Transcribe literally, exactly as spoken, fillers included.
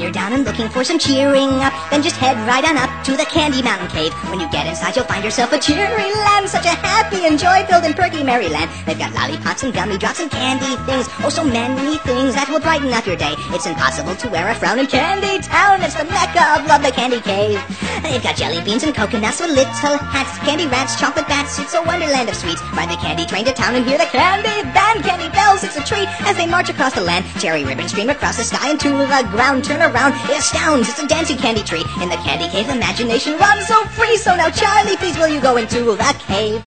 you're down and looking for some cheering up, then just head right on up to the Candy Mountain Cave. When you get inside, you'll find yourself a cheery land, such a happy and joy-filled and perky merry land. They've got lollipops and gummy drops and candy things, oh so many things that will brighten up your day. It's impossible to wear a frown in Candy Town. It's the mecca of love, the Candy Cave. They've got jelly beans and coconuts with little hats, candy rats, chocolate bats. It's a wonderland of sweets. Ride the candy train to town and hear the candy band. Candy bells, it's a treat as they march across the land. Cherry ribbons stream across the sky and to the ground. Turn around, it astounds, it's a dancing candy tree. In the Candy Cave, imagination runs so free. So now, Charlie, please will you go into the cave?